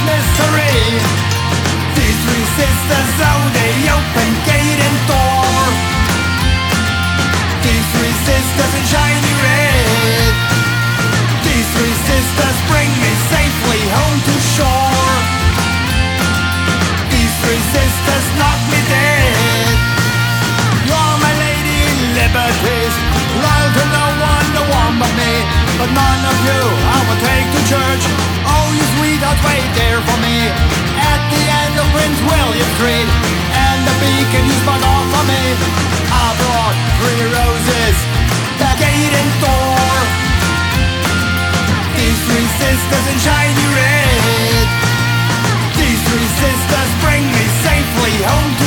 mystery. These three sisters, oh, they open gate and door. These three sisters in shiny red. These three sisters bring me safely home to shore. These three sisters knock me dead. You're my lady liberties, loyal to no one, no one but me. But none of you I will take to church. Oh, you sweethearts, wait there for me at the end of Prince William Street. And the beacon you spun off for me, I brought 3 roses, the gate and door. These three sisters in shiny red. These three sisters bring me safely home to